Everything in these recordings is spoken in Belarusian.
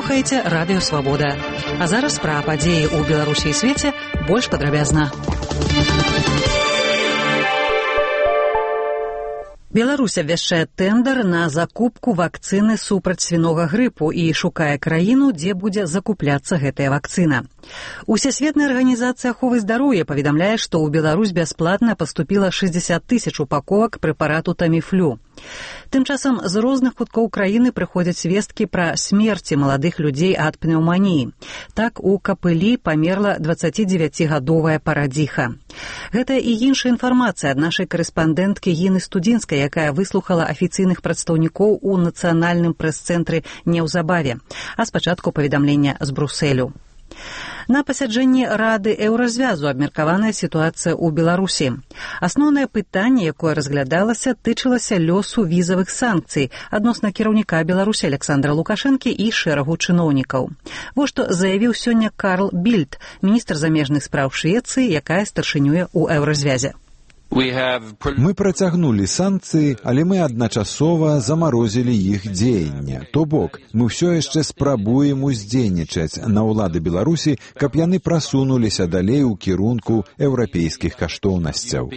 слухаеце Радыё Свабода. А зараз пра падзеі ў Беларусі і свеце больш падрабязна. Беларусь абвяшчае тэндэр на закупку вакцыны супраць свінога грыпу і шукае краіну, дзе будзе закупляцца гэтая вакцына. Усесветная арганізацыя аховы здароўя паведамляе, што ў Беларусь бясплатна паступіла 60 000 упаковак прэпарату Таміфлю. Тым часам з розных куткоў краіны прыходзяць весткі пра смерці маладых людзей ад пнеўманіі. Так, у Капылі памерла 29-гадовая парадзіха. Гэта і іншая інфармацыя ад нашай карэспандэнткі Гіны Студзінскай, якая выслухала афіцыйных прадстаўнікоў у нацыянальным прэс-цэнтры неўзабаве, а спачатку паведамлення з Брусэлю. На пасяджэнні Рады Еўразвязу абмеркаваная сітуацыя ў Беларусі. Асноўнае пытанне, якое разглядалася, тычылася лёсу візавых санкцый адносна кіраўніка Беларусі Александра Лукашэнкі і шэрагу чыноўнікаў. Вось што заявіў сёння Карл Більд, міністр замежных спраў Швецыі, якая старшынюе ў Еўразвязе. Мы працягнулі санкцыі, але мы адначасова замарозілі іх дзеянне. То бок, мы ўсё яшчэ спрабуем уздзейнічаць на ўлады Беларусі, каб яны прасунуліся далей у кірунку еўрапейскіх каштоўнасцяў.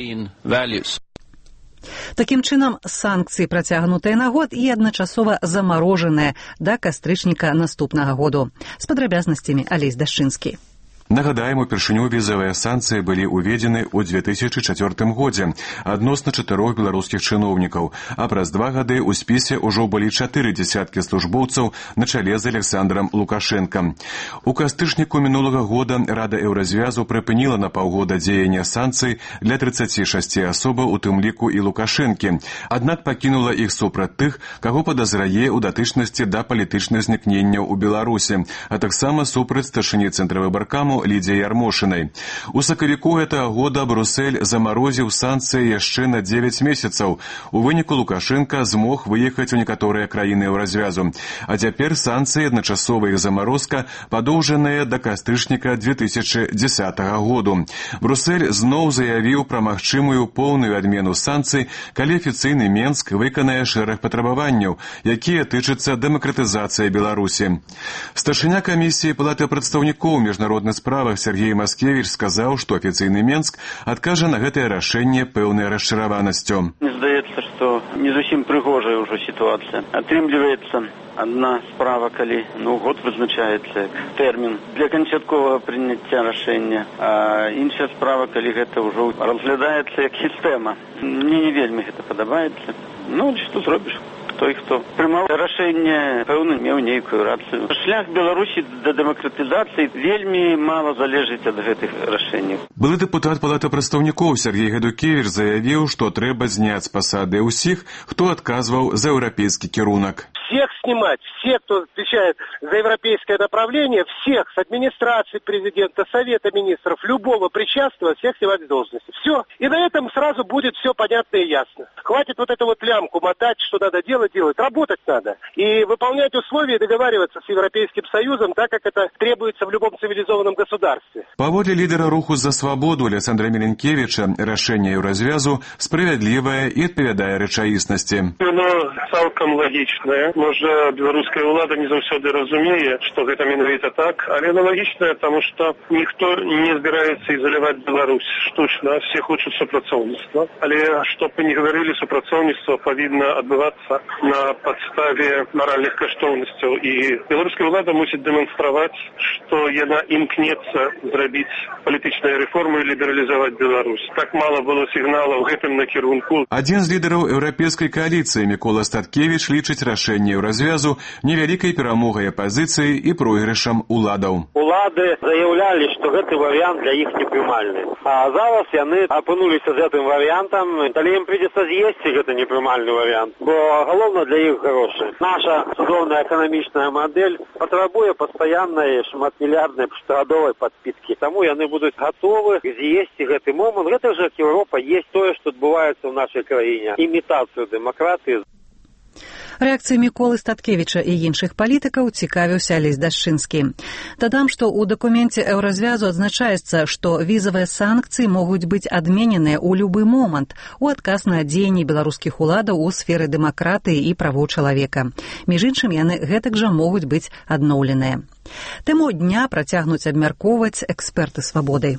Такім чынам, санкцыі працягнутыя на год і адначасова замарожаныя да кастрычніка наступнага году. З падрабязнасцямі Алесь Дашчынскі. Нагадаем, упершыню візавыя санкцыі былі ўведзены ў 2004 годзе адносна 4 беларускіх чыноўнікаў, а праз 2 гады ў спісе ўжо былі 4 дзясяткі службоўцаў на чале з Александром Лукашенкам. У кастрычніку мінулага года Рада Еўразвязу прыпыніла на паўгода дзеяння санкцый для 36 асобаў, у тым ліку і Лукашэнкі, аднак пакінула іх супраць тых, каго падазрае ў датычнасці да палітычных знікненняў у Беларусі, а таксама супраць старшыні цэнтра выбаркаму Лідзіі Ярмошынай. У сакавіку гэтага года Брусэль замарозіў санкцыі яшчэ на 9 месяцаў. У выніку Лукашенка змог выехаць у некаторыя краіны Еўразвязу. А цяпер санкцыі, адначасова іх замарозка, падоўжаныя да кастрычніка 2010 году. Брусэль зноў заявіў пра магчымую поўную адмену санкцый, калі афіцыйны Менск выканае шэраг патрабаванняў, якія тычацца дэмакратызацыі Беларусі. Старшыня камісіі Палаты прадстаўнікоў міжнародных справах Сергей Маскевич сказаў, што афіцыйны Менск адкажа на гэтае рашэнне пэўнай расчараванасцю. Мне здаецца, што не зусім прыгожая ўжо сітуацыя. Атрымліваецца адна справа, калі год вызначаецца тэрмін для канчатковага прыняцця рашэння, а іншая справа, калі гэта ўжо разглядаецца як сістэма. Мне не вельмі гэта падабаецца. Што зробіш? Той, хто прымаў рашэнне, пэўна, меў нейкую рацыю. Шлях Беларусі да дэмакратызацыі вельмі мала залежыць ад гэтых рашэнняў. Былы дэпутат Палаты прадстаўнікоў Сергей Гадукевич заявіў, што трэба зняць з пасады ўсіх, хто адказваў за еўрапейскі кірунак. Всех снимать, все, кто отвечает за европейское направление, всех с администрации президента, совета министров, любого причастного, всех снимать с должности. Все. И на этом сразу будет все понятно и ясно. Хватит вот эту вот лямку мотать, что надо делать. Работать надо. И выполнять условия и договариваться с Европейским Союзом, так как это требуется в любом цивилизованном государстве. Паводле лідера руху за свабоду Александра Міленкевіча, рашэнне Еўразвязу справядлівае і адпавядае рэчаіснасці. Оно цалкам лагічнае. Можа, беларуская ўлада не заўсёды разумее, што гэта менавіта так, але аналагічнае, таму што ніхто не збіраецца ізаляваць Беларусь штучна, все хочуць супрацоўніцтва. Але, што б мы не гаварылі, супрацоўніцтва павінна адбывацца на падставе маральных каштоўнасцяў. І беларуская ўлада мусіць дэманстраваць, што яна імкнецца зрабіць палітычныя рэформы і лібералізаваць Беларусь. Так мала было сігналаў гэтым накірунку. Адзін з лідараў еўрапейскай кааліцыі Мікола Статкевіч лічыць рашэнне Еўразвязу невялікай перамогай апазіцыі і пройгрышам уладаў. Улады заяўлялі, што гэты варыянт для іх непрымальны. А зараз яны апынуліся з гэтым варыянтам, але ім прыйдзецца з'есці гэты непрымальны варыянт. Бо галоўна для іх грошы. Наша цудоўная эканамічная мадэль патрабуе пастаяннай шматмільярднай штогадовай падпіткі. Таму яны будуць гатовы з'есці гэты момант. Гэта ж Еўропа есть тое, што адбываецца ў нашай краіне. Імітацыю дэмакратыі. Рэакцыі Міколы Статкевіча і іншых палітыкаў цікавіўся Алесь Дашчынскі. Дадам, што ў дакуменце Еўразвязу адзначаецца, што візавыя санкцыі могуць быць адмененыя ў любы момант у адказ на дзеянні беларускіх уладаў у сферы дэмакратыі і правоў чалавека. Між іншым, яны гэтак жа могуць быць адноўленыя. Тэму дня працягнуць абмяркоўваць эксперты «Свабоды».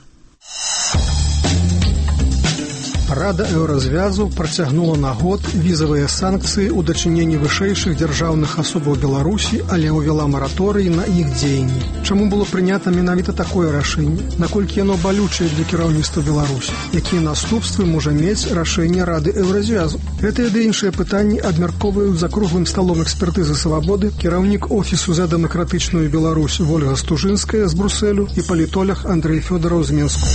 Рада Еўразвязу працягнула на год візавыя санкцыі ў дачыненні вышэйшых дзяржаўных асобаў Беларусі, але ўвяла мараторый на іх дзеянні. Чаму было прынята менавіта такое рашэнне? Наколькі яно балючае для кіраўніцтва Беларусі? Якія наступствы можа мець рашэнне Рады Еўразвязу? Гэтыя ды іншыя пытанні абмяркоўваюць за круглым сталом экспертызы «Свабоды» кіраўнік офісу за дэмакратычную Беларусь Вольга Стужынская з Брусэлю і палітолог Андрэй Фёдараў з Мінску.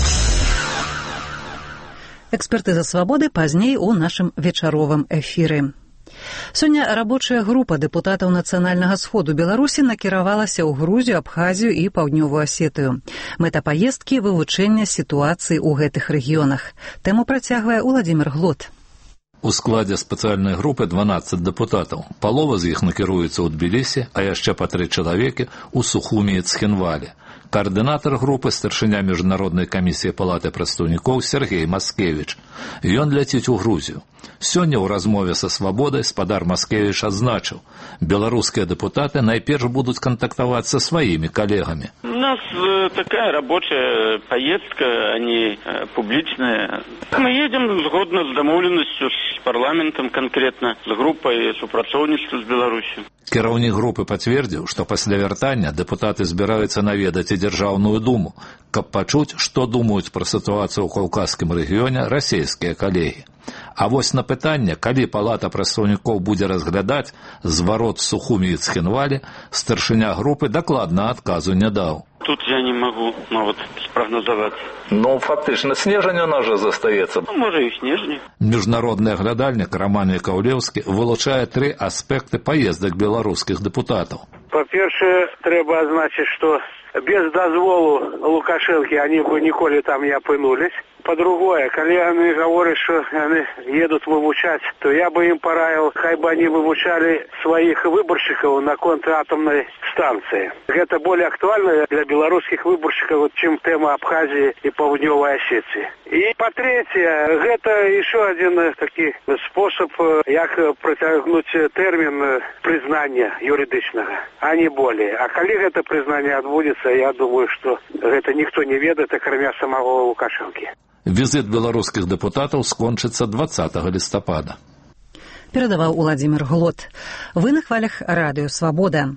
Экспертыза «Свабоды» пазней у нашым вечаровым эфіры. Сёння рабочая група дэпутатаў Нацыянальнага сходу Беларусі накіравалася ў Грузію, Абхазію і Паўднёвую Асетыю. Мэта паездкі – вывучэнне сітуацыі ў гэтых рэгіёнах. Тэму працягвае Уладзімір Глот. У складзе спецыяльнай групы 12 дэпутатаў. Палова з іх накіруецца ў Тбілісі, а яшчэ па 3 чалавекі ў Сухумі і Цхінвалі. Координатор группы старшыня Міжнароднай камісіі Палаты прадстаўнікоў Сергей Маскевіч. Ён ляціць у Грузію. Сёння ў размове са «Свабодай» спадар Маскевіч адзначыў, беларускія дэпутаты найперш будуць кантактаваць са сваімі калегамі. У нас такая рабочая поездка, а не публичная. Мы едем згодна с домовленностью с парламентом конкретно, с группой супрацоўніцтва з Беларусью. Кіраўнік групы пацвердзіў, што пасля вяртання дэпутаты збіраюцца наведаць і Дзяржаўную думу, каб пачуць, што думаюць пра сітуацыю ў Каўказскім рэгіёне расійскія калегі. А вось на пытанне, калі Палата прадстаўнікоў будзе разглядаць зварот з Сухумі і Цхінвалі, старшыня групы дакладна адказу не даў. Тут я не могу спрогнозовать. Но фактично снежень у нас же застаецца. Может и снежень. Міжнародны аглядальнік Роман Якаўлеўскі вылучае 3 аспекты поездак беларускіх дэпутатаў. По-перше, трэба адзначыць, што без дазволу Лукашэнкі они бы ніколі там не апынулись. По-другое, калі яны гавораць, што яны едуць вывучаць, то я бы ім параіў, хай бы они вывучалі сваіх выбаршчыкаў на контратомнай станцыі. Гэта более актуальна для беларускіх выбаршчыкаў, чым тэма Абхазіі і Паўднёвай Асетыі. І па-трэцяе, гэта еще один такі спосаб, як працягнуць тэрмін прызнання юрыдычнага, а не более. А калі гэта прызнанне адбудзецца, я думаю, што гэта ніхто не ведае, акрамя самого Лукашэнкі. Візит беларускіх дэпутатаў скончыцца 20 лістапада. Перадаваў Уладзімір Глот. Вы на хвалях радыё «Свабода».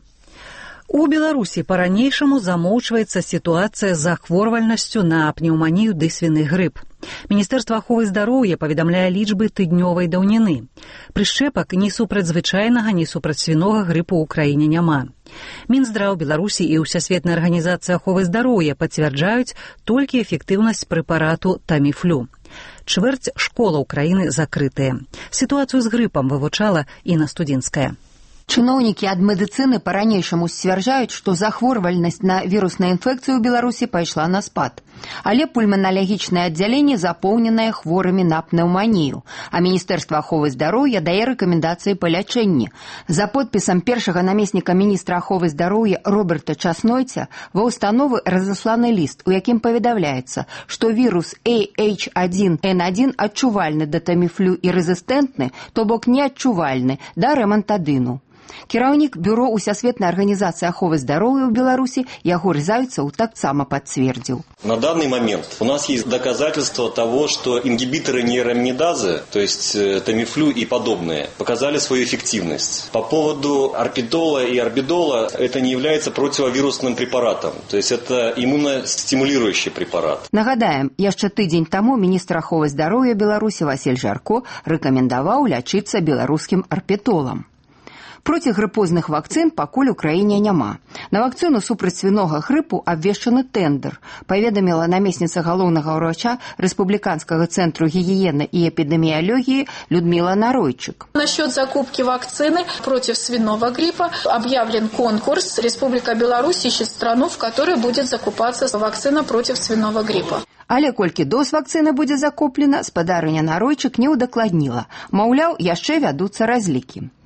У Беларусі па-ранейшаму замоўчваецца сітуацыя з захворвальнасцю на пнеўманію ды свіны грып. Міністэрства аховы здароўя паведамляе лічбы тыднёвай даўніны. Прышчэпак ні супраць звычайнага, ні супраць свінога грыпу ў краіне няма. Мінздраў Беларусі і Ўсясветная арганізацыя аховы здароўя пацвярджаюць толькі эфектыўнасць прэпарату Таміфлю. Чвэрць школаў краіны закрытыя. Сітуацыю з грыпам вывучала Інна Студзінская. Чыноўнікі ад медыцыны па-ранейшаму сцвярджаюць, што захворвальнасць на вірусную інфекцыю ў Беларусі пайшла на спад. Але пульманалагічнае аддзяленне запоўненае хворымі на пнеўманію, а Міністэрства аховы здароўя дае рэкамендацыі па лячэнні. За подпісам першага намесніка міністра аховы здароўя Роберта Часнойця ва ўстановы разасланы ліст, у якім паведамляецца, што вірус AH1N1 адчувальны да таміфлю і рэзістэнтны, то бок неадчувальны да ремантадыну. Кіраўнік бюро Усесветной организации аховы здоровья в Беларуси Ягор Зайцев таксама подтвердил. На данный момент у нас есть доказательства того, что ингибиторы нейроминидазы, то есть тамифлю и подобные, показали свою эффективность. По поводу арпидола и орбидола, это не является противовирусным препаратом, то есть это иммуностимулирующий препарат. Нагадаем, яшчэ тыдзень таму министр аховы здоровья Беларуси Василь Жарко рэкамендаваў лячыцца беларускім арпетолам. Процігрыпозных вакцын пакуль у краіне няма. На вакцыну супраць свінога грыпу абвешчаны тэндэр, паведаміла намесніца галоўнага ўрача Республиканского центру гигиены и эпидемиологии Людмила Наройчик. Насчет закупки вакцины против свиного гриппа объявлен конкурс. Республика Беларусь ищет страну, в которой будет закупаться вакцина против свиного гриппа. Але колькі доз вакцыны будзе закуплена, спадарыня Наройчык не ўдакладніла. Маўляў, яшчэ вядуцца разлікі.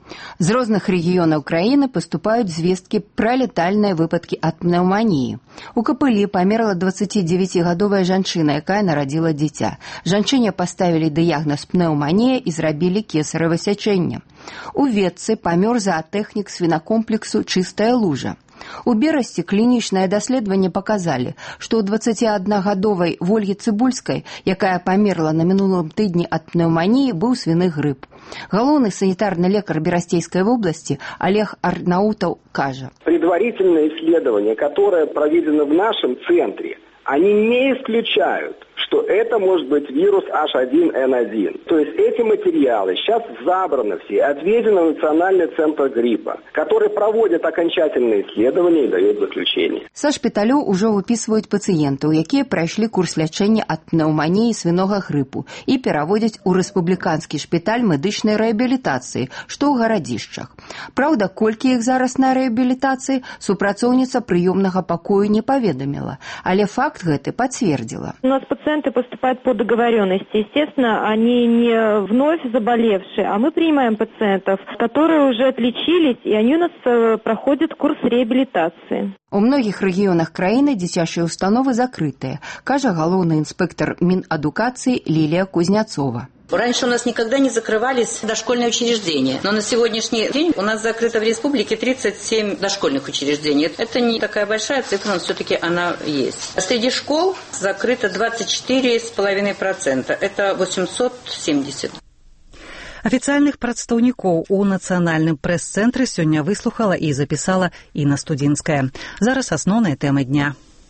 З розных рэгіёнаў краіны паступаюць звесткі пра летальныя выпадкі ад пнеўманіі. У Капылі памерла 29-гадовая жанчына, якая нарадзіла дзіця. Жанчыне паставілі дыягназ пнеўманія і зрабілі кесарева сячэнне. У Ветцы памёр заатэхнік свінакомплексу «Чыстая лужа». У Берасці клінічнае даследаванне паказалі, што ў 21-гадовай Вольгі Цыбульскай, якая памерла на мінулым тыдні ад пнеўманіі, быў свіны грып. Галоўны санітарны лекар Берастейской области Олег Арнаутов кажа. Предварительные исследования, которые проведены в нашем центре, они не исключают, что это может быть вирус H1N1. То есть эти материалы сейчас забраны все, отведены в Национальный центр гриппа, который проводит окончательные исследования и дает заключение. Са шпіталёў ужо выпісваюць пацыентаў, якія прайшлі курс лячэння ад пнеўманіі і свінога грыпу і пераводзяць у рэспубліканскі шпіталь медычнай рэабілітацыі, што ў гарадзішчах. Праўда, колькі іх зараз на рэабілітацыі, супрацоўніца прыёмнага пакою не паведаміла, але факт гэты пацвердзіла. У нас пациенты поступают по договоренности. Естественно, они не вновь заболевшие, а мы принимаем пациентов, которые уже отличились, и они у нас проходят курс реабилитации. У многіх рэгіёнах краіны дзіцячыя установы закрытыя, кажа галоўны інспектор Мінадукацыі Лілія Кузняцова. Раньше у нас никогда не закрывались дошкольные учреждения, но на сегодняшний день у нас закрыто в республике 37 дошкольных учреждений. Это не такая большая цифра, но все-таки она есть. Среди школ закрыто 24,5%. Это 870. Афіцыяльных прадстаўнікоў у нацыянальным прэс-цэнтры сёння выслухала і запісала Інна Студзінская. Зараз асноўныя тэмы дня.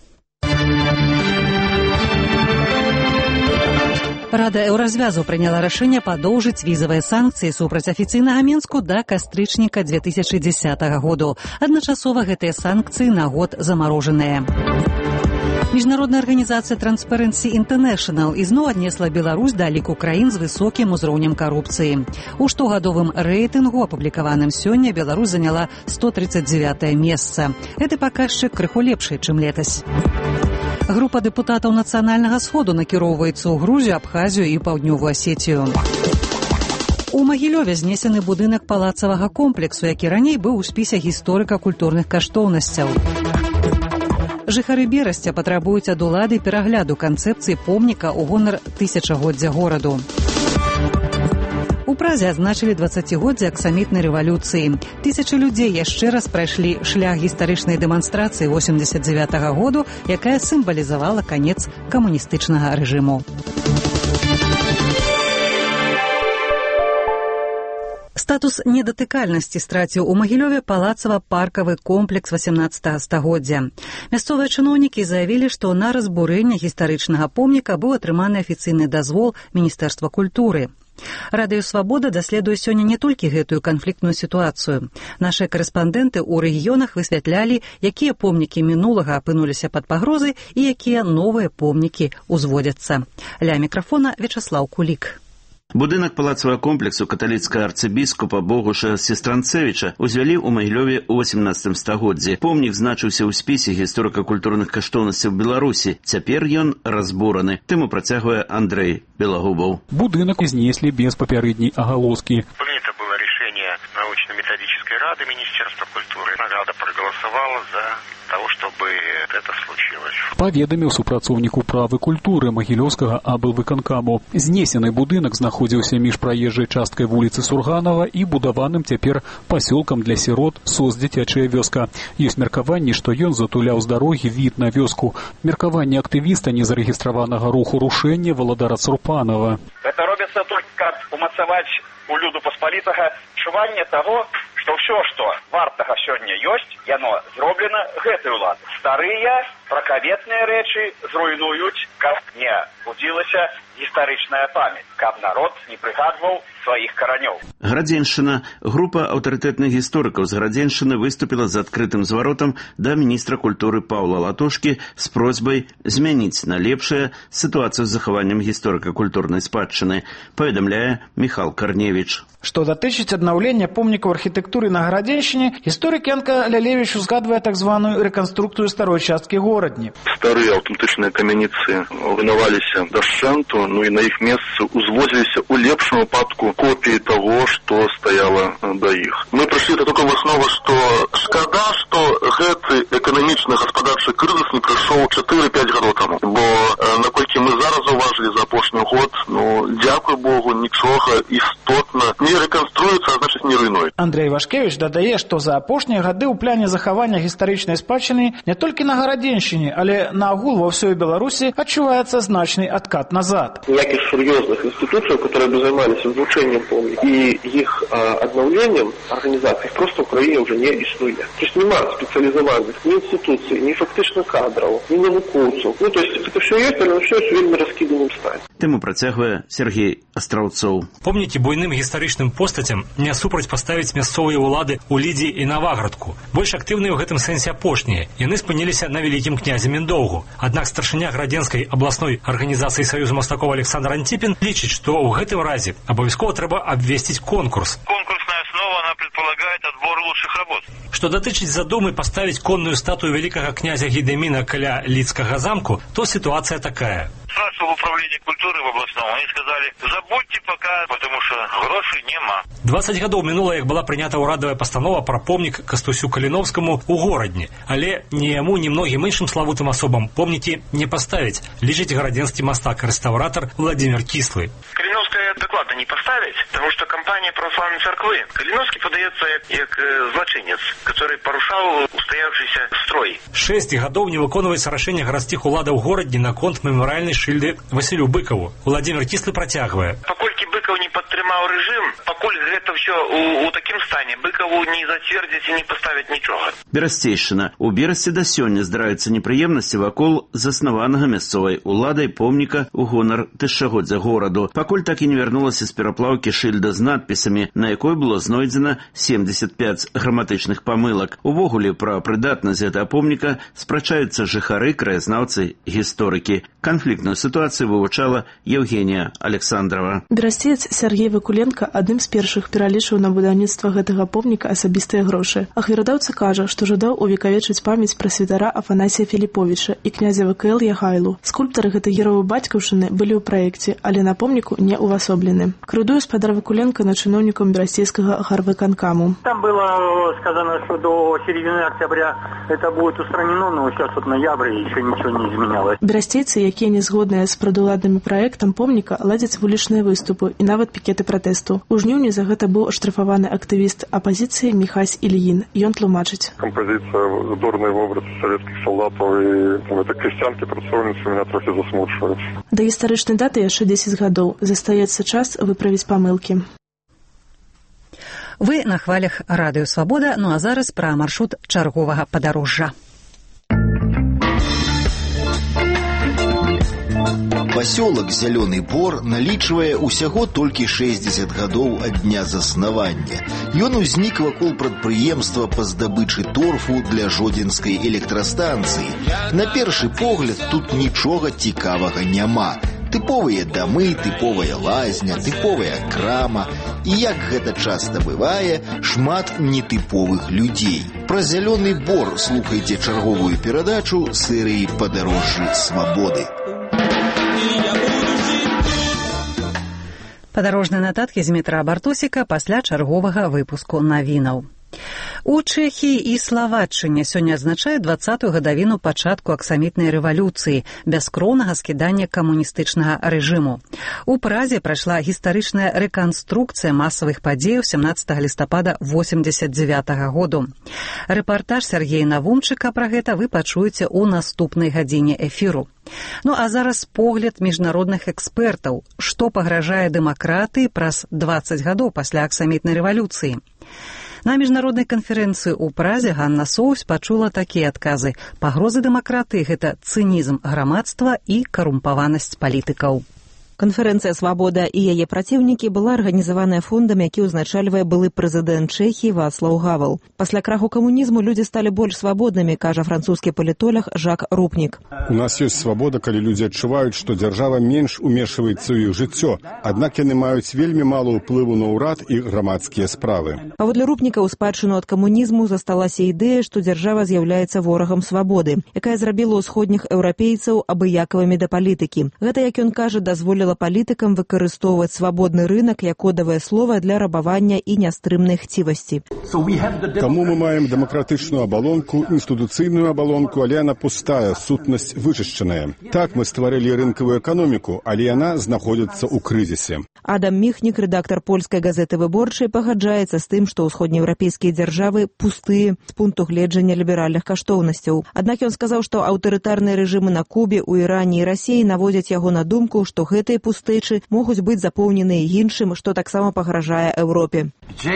Рада Еўразвязу прыняла рашэнне падоўжыць візавыя санкцыі супраць афіцыйнага Мінску да кастрычніка 2010 году. Адначасова гэтыя санкцыі на год замарожаныя. Міжнародная арганізацыя Transparency International ізноў аднесла Беларусь да ліку краін з высокім узроўнем карупцыі. У штогадовым рэйтынгу, апублікаваным сёння, Беларусь заняла 139 месца. Гэты паказчык крыху лепшы, чым летась. Група дэпутатаў Нацыянальнага сходу накіроўваецца ў Грузію, Абхазію і Паўднёвую Асетію. У Магілёве знесены будынак палацавага комплексу, які раней быў у спісе гісторыка-культурных каштоўнасцяў. Жыхары Берасця патрабуюць ад улады перагляду канцэпцыі помніка ў гонар тысячагоддзя гораду. У Празе адзначылі 20годдзе аксамітнай рэвалюцыі. Тысячы людзей яшчэ раз прайшлі шлях гістарычнай дэманстрацыі 89-го году, якая сімвалізавала канец камуністычнага рэжыму. Статус недатыкальнасці страціў у Магілёве палацава-паркавы комплекс 18 стагоддзя. Мясцовыя чыноўнікі заявілі, што на разбурэнне гістарычнага помніка быў атрыманы афіцыйны дазвол Міністэрства культуры. Радыё «Свабода» даследуе сёння не толькі гэтую канфліктную сітуацыю. Нашыя карэспандэнты ў рэгіёнах высвятлялі, якія помнікі мінулага апынуліся пад пагрозай і якія новыя помнікі ўзводзяцца. Ля мікрафона Вячаслаў Кулік. Будынак палацавага комплексу каталіцкага арцыбіскупа Богуша Сестранцевіча узвялі ў Магілёве ў 18 стагоддзі. Помнік значыўся ў спісе гісторыка-культурных каштоўнасцяў Беларусі. Цяпер ён разбураны. Тэму працягвае Андрэй Белагубаў. Будынак знеслі без папярэдняй агалоскі. Принято было решение научно-методической рады Министерства культуры. Рада проголосовала за того, чтобы это случилось. Паведаміў супрацоўнік управы культуры Магілёўскага аблвыканкаму. Знесены будынак знаходзіўся між праезжай часткай вуліцы Сурганова і будаваным цяпер пасёлкам для сірот СОС «Дзіцячая вёска». Ёсць меркаванне, што ён затуляў з дарогі від на вёску. Меркаванне актывіста незарэгістраванага руху рушэння Валадара Цурпанова. Это робіцца толькі каб умацаваць у люду паспалітага адчуванне таго, што ўсё, што вартага сёння ёсць, яно зроблена гэтай уладай. Старыя пракаветныя рэчы зруйнуюць, каб не будзілася гістарычная памяць, каб народ не прыгадваў сваіх каранёў. Градзеншчына. Група аўтарытэтных гісторыкаў з Градзеншчыны выступіла з адкрытым зваротам да міністра культуры Паўла Латошкі з просьбай змяніць на лепшае сітуацыю з захаваннем гісторыка-культурнай спадчыны, паведамляе Міхал Карневіч. Што датычыць аднаўлення помнікаў архітэктуры на Градзеншчыне, гісторык Янка Лялевіч узгадвае так званую рэканструкцыю старой часткі горада. горадні. Старыя аўтэнтычныя камяніцы вынаваліся дашчэнту, ну і на іх месцы узвозіліся ў лепшым выпадку копіі таго, што стаяла да іх. Мы прыйшлі да такой высновы, што шкада, што гэты эканамічна-гаспадарчы крызіс не прыйшоў 4-5 гадоў таму. Бо наколькі мы зараз заўважылі за апошні год, ну, дзякуй Богу, нічога істотна не рэканструюецца, а значыць не руйнуе. Андрей Вашкевич дадае, што за апошнія гады ў пляне захавання гістарычнай спадчыны не толькі на Гарадзеншчыне, але наогул ва ўсёй Беларусі адчуваецца значны адкат назад. Ніякіх сур'ёзных інстытуцый, которые бы займаліся вывучэннем помнікаў і іх аднаўленнем арганізацый, просто ў краіне ўжо не існуе. То есть няма спецыялізаваных ні інстытуцый, ні фактычна кадраў, ні навукоўцаў. Ну, то есть это все ёсць, але ўсё вельмі раскіданым стане. Тэму працягвае Сергей Астраўцоў. Помнікі буйным гістарычным постацям не супраць паставіць мясцовыя ўлады ў Лідзі і Наваградку. Больш актыўныя ў гэтым сэнсе апошнія. Яны спыніліся на вялікім князе Міндоўгу. Аднак старшыня Градзенскай абласной арганізацыі Саюзу мастакоў Александр Антипин лічыць, што ў гэтым разе абавязкова трэба абвесціць конкурс. Конкурсная основа, она предполагает отбор лучших работ. Што датычыць задумы паставіць конную статую вялікага князя Гейдэміна каля Лідскага замку, то ситуация такая. Спрашивал управление культуры в областном, они сказали, забудьте пока, потому что грошей нема. 20 гадоў мінула, як была прынята ўрадавая пастанова пра помнік Кастусю Каліновскаму ў горадні. Але ні яму, ні многім іншым славутым асобам помнікі не паставіць, лічыць гарадзенскі мастак-рэстаўратар Владимир Кислый. Калиновская докладно не поставить, потому что компания православной церкви. Калиновский подается как злочинец, который порушал устоявшийся строй. 6 гадоў не выконваецца рашэнне гарадскіх уладаў горадні наконт мемарыяльнай шыльды Васілю Быкаву. Владимир Кислый працягвае. Паколькі Быкаў не падтрымаў рэжым, пакуль гэта ўсё у такім стане, Быкаву не зацвердзіць і не паставіць нічога. Берасцейшчына. У Берасці да сёння здараюцца непрыемнасці вакол заснаванага мясцовай уладай помніка ў гонар тысячагоддзя гораду. Пакуль так і не вярнулася з пераплаўкі шыльда з надпісамі, на якой было знойдзена 75 граматычных памылак. Увогуле пра прыдатнасць гэтага помніка спрачаюцца жыхары, краязнаўцы, гісторыкі. Канфліктную сітуацыю вывучала Евгения Александрова. Берасцеец Сергей Вакуленко адным з першых пералічыў на будаўніцтва гэтага помніка асабістыя грошы. Ахвярадаўца кажа, што жадаў увекавечыць памяць пра святара Афанасія Філіповіча і князя ВКЛ Ягайлу. Скульптары гэтай герояў бацькаўшчыны былі ў праекце, але на помніку не увасоблены. Крыўдуе спадар Вакуленко на чыноўнікам берасцейскага гарвыканкаму. Там было сказано, что до середины октября это будет устранено, но сейчас вот ноябрь еще ничего не изменялось. Берасцейцы, якія не згодныя з прадуладным праектам помніка, ладзяць вулічныя выступы і нават пікеты пратэсту. У жніўні за гэта быў аштрафаваны актывіст апозіцыі Михась Ильин. Ён тлумачыць. Композиция дурный образ советских солдатов и это крестьянки працоўніцы меня трохи засмучваюць. Да гістарычнай даты яшчэ 10 гадоў. Застаецца час выправіць памылкі. Вы на хвалях Радыё Свабода, ну а зараз пра маршрут чарговага падарожжа. Пасёлак Зялёны Бор налічвае ўсяго толькі 60 гадоў ад дня заснавання. Ён узнік вакол прадпрыемства па здабычы торфу для жодзінскай электрастанцыі. На першы погляд тут нічога цікавага няма. Тыповыя дамы, тыповая лазня, тыповая крама. І як гэта часта бывае, шмат нетыповых людзей. Пра Зялёны Бор слухайце чарговую перадачу серыі «Падарожжы свабоды». Падарожныя нататкі з метра Бартосіка пасля чарговага выпуску навінаў. У Чэхіі і Славаччыне сёння адзначаюць 20-ю гадавіну пачатку аксамітнай рэвалюцыі, бяскроўнага скідання камуністычнага рэжыму. У Празе прайшла гістарычная рэканструкцыя масавых падзеяў 17 лістапада 1989 году. Рэпартаж Сергея Навумчыка пра гэта вы пачуеце ў наступнай гадзіне эфіру. Ну а зараз погляд міжнародных экспертаў, што пагражае дэмакратыі праз 20 гадоў пасля аксамітнай рэвалюцыі. На міжнароднай канферэнцыі ў Празе Ганна Соўсь пачула такія адказы. Пагрозы дэмакратыі – гэта цынізм грамадства і карумпаванасць палітыкаў. Канферэнцыя «Свабода» і яе праціўнікі была арганізаваная фондам, які ўзначальвае былы прэзідэнт Чэхіі Вацлаў Гавел. Пасля краху камунізму людзі сталі больш свабоднымі, кажа французскі палітолог Жак Рупнік. У нас ёсць свабода, калі людзі адчуваюць, што дзяржава менш умешваецца ў іх жыццё, аднак яны маюць вельмі мала ўплыву на ўрад і грамадскія справы. Паводле Рупніка ў спадчыну ад камунізму засталася ідэя, што дзяржава з'яўляецца ворагам свабоды, якая зрабіла ўсходніх еўрапейцаў абыякавымі да палітыкі. Гэта, як ён кажа, дазволіла палітыкам выкарыстоўваць свабодны рынак як кодавае слова для рабавання і нястрымнай хцівасці. Таму мы маем дэмакратычную абалонку, інстытуцыйную абалонку, але яна пустая, сутнасць вычышчаная. Так мы стварылі рынкавую эканоміку, але яна знаходзіцца ў крызісе. Адам Міхнік, рэдактар польскай газеты «Выборчай», пагаджаецца з тым, што ўсходнееўрапейскія дзяржавы пустыя з пункту гледжання ліберальных каштоўнасцяў. Аднак ён сказаў, што аўтарытарныя рэжымы на Кубе, у Іране і Расіі наводзяць яго на думку, што гэтыя пустэчы могуць быць запоўненыя іншым, што таксама пагражае Еўропе.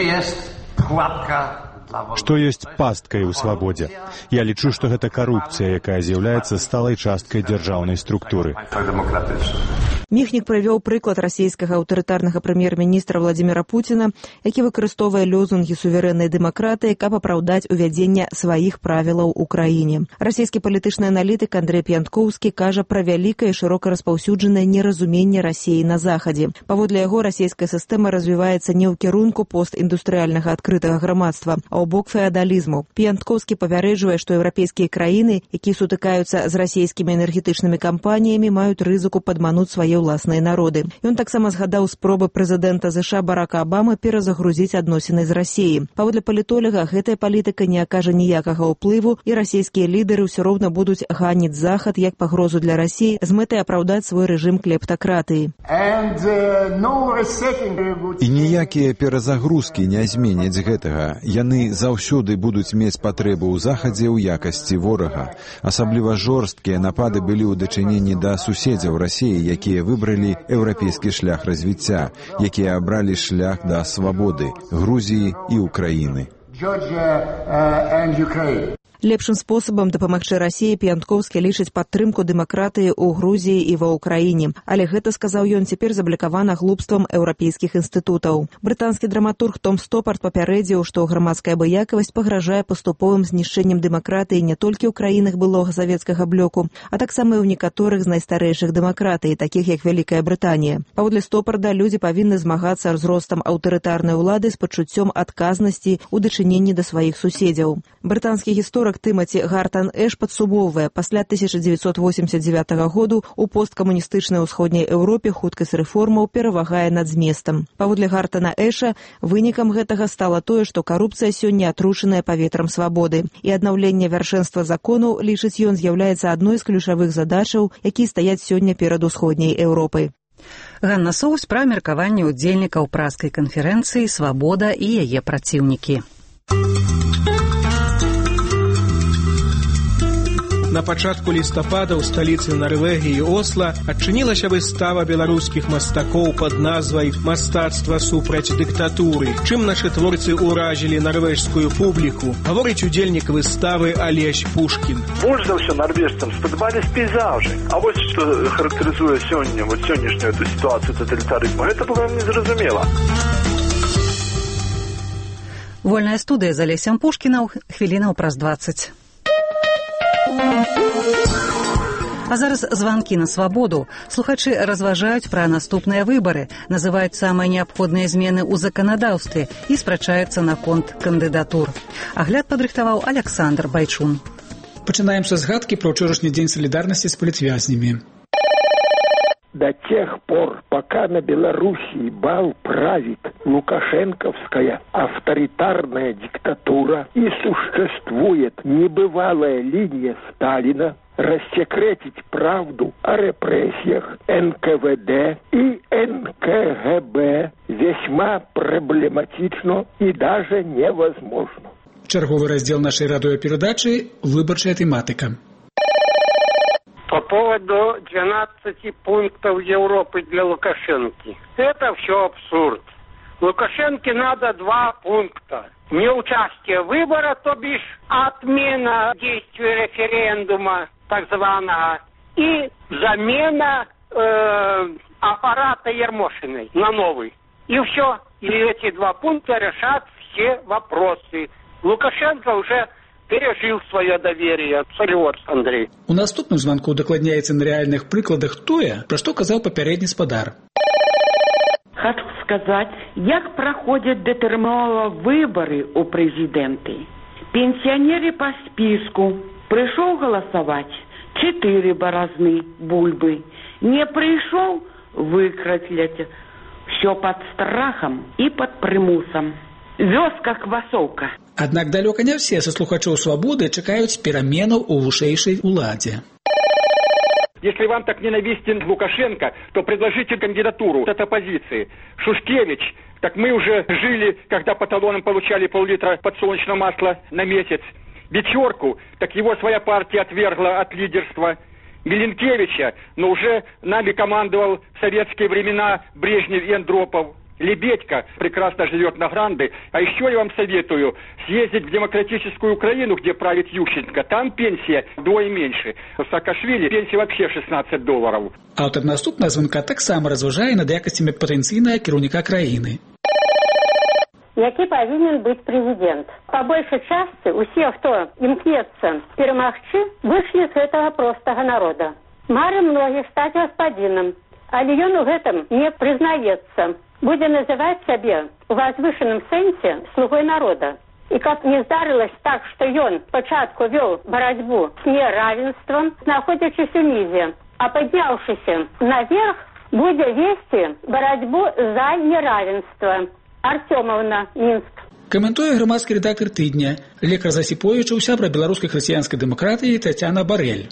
Што ёсць пасткай у свабодзе? Я лічу, што гэта карупцыя, якая з'яўляецца сталай часткай дзяржаўнай структуры. Міхнік прывёў прыклад расійскага аўтарытарнага прэм'ер-міністра Владзіміра Пуціна, які выкарыстоўвае лозунгі суверэннай дэмакратыі, каб апраўдаць увядзенне сваіх правілаў у краіне. Расійскі палітычны аналітык Андрэй П'янткоўскі кажа пра вялікае шырока распаўсюджанае неразуменне Расіі на Захадзе. Паводле яго, расійская сістэма развіваецца не ў кірунку постіндустрыяльнага адкрытага грамадства, а ў бок феадалізму. П'янткоўскі папярэджвае, што еўрапейскія краіны, якія сутыкаюцца з расійскімі энергетычнымі кампаніямі, маюць рызыку падмануць свае ўласныя народы. Ён таксама згадаў спробы прэзідэнта ЗША Барака Абамы перазагрузіць адносіны з Расіяй. Паводле палітолага, гэтая палітыка не акажа ніякага ўплыву, і расійскія лідары ўсё роўна будуць ганіць Захад як пагрозу для Расіі з мэтай апраўдаць свой рэжым клептакратыі. І ніякія перазагрузкі не зменяць гэтага. Яны заўсёды будуць мець патрэбу ў Захадзе ў якасці ворага. Асабліва жорсткія напады былі ў дачыненні да суседзяў Расіі, якія выбралі еўрапейскі шлях развіцця, якія абралі шлях да свабоды Грузіі і Украіны. Лепшым спосабам дапамагчы Расіі П'янткоўскі лічыць падтрымку дэмакратыі ў Грузіі і ва Ўкраіне. Але гэта, сказаў ён, цяпер заблакавана глупствам еўрапейскіх інстытутаў. Брытанскі драматург Том Стопарт папярэдзіў, што грамадская абыякавасць пагражае паступовым знішчэннем дэмакратыі не толькі ў краінах былога савецкага блоку, а таксама і ў некаторых з найстарэйшых дэмакратый, такіх як Вялікая Брытанія. Паводле Стопарда, людзі павінны змагацца з ростам аўтарытарнай улады з пачуццём адказнасці ў дачыненні да сваіх суседзяў. Брытанскі гісторык Тымаці Гартан Эш падсумоўвае, пасля 1989 году у посткамуністычнай усходняй Еўропе хуткасць рэформаў перавагае над зместам. Паводле Гартана Эша, вынікам гэтага стала тое, што карупцыя сёння атручаная паветрам свабоды. І аднаўленне вяршэнства законаў, лічыць ён, з'яўляецца адной з ключавых задачаў, якія стаяць сёння перад усходняй Еўропай. Ганна Соус пра меркаванне ўдзельнікаў праскай канферэнцыі «Свабода» і яе праціўнікі. На пачатку лістапада ў сталіцы Нарвегіі Осла адчынілася выстава беларускіх мастакоў пад назвай «Мастацтва супраць дыктатуры». Чым нашы творцы ўражылі нарвежскую публіку, гаворыць удзельнік выставы Алесь Пушкін. Больш за ўсё нарвежцам спадабались пейзажы. А вось што характарызуе сёння, сённяшнюю эту сітуацыю таталітарызму, гэта было незразумела. Вольная студыя з Алесем Пушкінам, хвілінаў праз 20. А зараз званкі на свабоду. Слухачы разважаюць пра наступныя выбары, называюць самыя неабходныя змены ў заканадаўстве і спрачаюцца наконт кандыдатур. Агляд падрыхтаваў Александр Байчун. Пачынаем са згадкі про ўчорашні дзень салідарнасці з палітвязнямі. До тех пор, пока на Белоруссии бал правит лукашенковская авторитарная диктатура и существует небывалая линия Сталина, рассекретить правду о репрессиях НКВД и НКГБ весьма проблематично и даже невозможно. Черговый раздел нашей радиопередачи «Выборчая тематика». По поводу 12 пунктов Европы для Лукашенко. Это все абсурд. Лукашенко надо 2 пункта. Неучастие в выборах, то бишь отмена действия референдума, так званого, и замена аппарата Ермошиной на новый. И все. И эти 2 пункта решат все вопросы. Лукашенко уже пережил свое доверие. Салют, Андрей. У наступным звонку дакладняецца на рэальных прыкладах тое, пра што казаў папярэдні спадар. Хочу сказать, як проходят датэрміновыя выборы у прэзідэнты. Пенсионеры по списку. Пришел голосовать 4 борозны бульбы. Не пришел выкратлять. Все под страхом и под примусом. Вёска квасовка. Аднак далёка не все са слухачоў свабоды чакаюць пераменаў у вышэйшай уладзе. Если вам так ненавистен Лукашенко, то предложите кандидатуру от оппозиции. Шушкевич, так мы уже жили, когда по талонам получали пол-литра подсолнечного масла на месяц. Вечерку, так его своя партия отвергла от лидерства. Миленкевича, но уже нами командовал в советские времена Брежнев и Андропов. Лебедько прекрасно живет на Гранды. А еще я вам советую съездить в демократическую Украину, где правит Ющенко. Там пенсия вдвое меньше. В Саакашвили пенсия вообще $16. Аўтар наступнага звонка таксама разважае над якасцямі патэнцыйнага кіраўніка краіны. Які павінен быць прэзідэнт. Па большай частцы усе, хто імкнецца перамагчы, выйшлі з гэтага простага народа. Мары многіх стаць гаспадзінам, але ён у гэтым не прызнаецца. Будзе называць сябе у возвышенном сэнсе слугой народа. И как не здарылось так, что ён спачатку вёл борьбу с неравенством, находячись унизе, а поднявшийся наверх, будзе вести борьбу за неравенство. Артемовна, Минск. Каментуе грамадскі рэдактор тыдня, лекар Засіповіча, сябра беларускай хрысціянскай дэмакратыі Тацяна Барэль.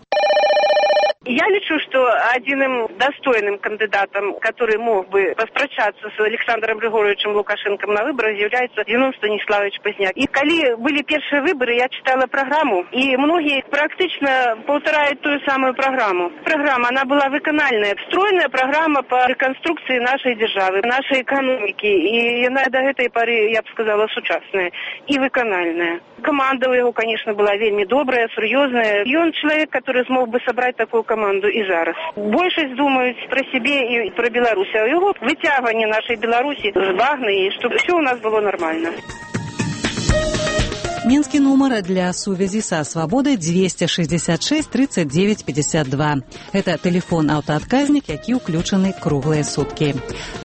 Я лечу, что одним достойным кандидатом, который мог бы поспрачаться с Александром Григорьевичем Лукашенко на выборах, является Зенон Станиславович Позняк. И когда были первые выборы, я читала программу, и многие практично повторяют ту самую программу. Программа, она была выкональная, стройная программа по реконструкции нашей державы, нашей экономики. И она до этой поры, я бы сказала, сучасная и выкональная. Команда у него, конечно, была вельми добрая, серьезная. И он человек, который смог бы собрать такую команду и зараз. Большасць думаюць про себе и про Беларусь. А его вытягивание нашей Беларуси с багны, и чтобы все у нас было нормально. Мінскі нумар для сувязі са свабодай 266 39 52. Гэта тэлефон аўтаадказнік, які ўключаны круглыя суткі.